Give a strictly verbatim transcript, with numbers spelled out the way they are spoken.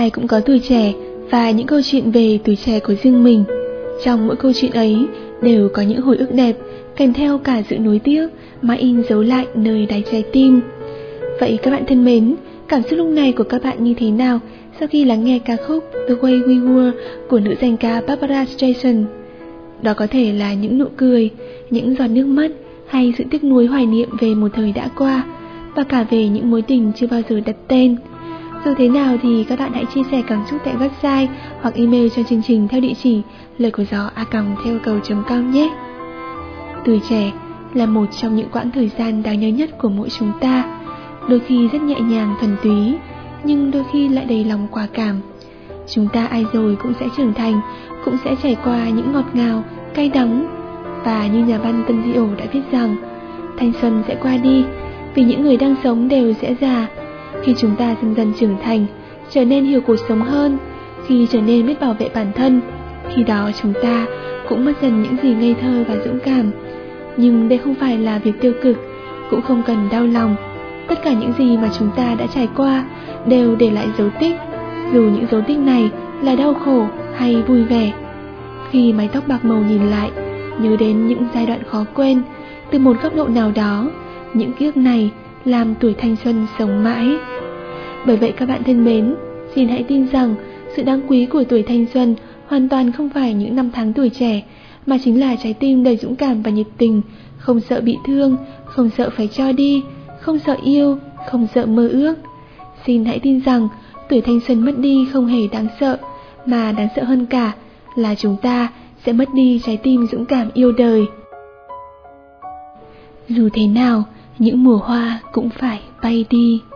Ai cũng có tuổi trẻ và những câu chuyện về tuổi trẻ của riêng mình. Trong mỗi câu chuyện ấy đều có những hồi ức đẹp, kèm theo cả sự nuối tiếc mà in dấu lại nơi đáy trái tim. Vậy các bạn thân mến, cảm xúc lúc này của các bạn như thế nào sau khi lắng nghe ca khúc The Way We Were của nữ danh ca Barbra Streisand? Đó có thể là những nụ cười, những giọt nước mắt, hay sự tiếc nuối hoài niệm về một thời đã qua, và cả về những mối tình chưa bao giờ đặt tên. Dù thế nào thì các bạn hãy chia sẻ cảm xúc tại website hoặc email cho chương trình theo địa chỉ lời của gió a còng theo cầu chấm com nhé. Tuổi trẻ là một trong những quãng thời gian đáng nhớ nhất của mỗi chúng ta. Đôi khi rất nhẹ nhàng thuần túy, nhưng đôi khi lại đầy lòng quả cảm. Chúng ta ai rồi cũng sẽ trưởng thành, cũng sẽ trải qua những ngọt ngào, cay đắng. Và như nhà văn Tân Diệu đã viết rằng, thanh xuân sẽ qua đi, vì những người đang sống đều sẽ già. Khi chúng ta dần dần trưởng thành, trở nên hiểu cuộc sống hơn, khi trở nên biết bảo vệ bản thân, khi đó chúng ta cũng mất dần những gì ngây thơ và dũng cảm. Nhưng đây không phải là việc tiêu cực, cũng không cần đau lòng. Tất cả những gì mà chúng ta đã trải qua đều để lại dấu tích, dù những dấu tích này là đau khổ hay vui vẻ. Khi mái tóc bạc màu nhìn lại, nhớ đến những giai đoạn khó quên, từ một góc độ nào đó, những ký ức này làm tuổi thanh xuân sống mãi. Bởi vậy các bạn thân mến, xin hãy tin rằng sự đáng quý của tuổi thanh xuân hoàn toàn không phải những năm tháng tuổi trẻ, mà chính là trái tim đầy dũng cảm và nhiệt tình, không sợ bị thương, không sợ phải cho đi, không sợ yêu, không sợ mơ ước. Xin hãy tin rằng tuổi thanh xuân mất đi không hề đáng sợ, mà đáng sợ hơn cả là chúng ta sẽ mất đi trái tim dũng cảm yêu đời. Dù thế nào, những mùa hoa cũng phải bay đi.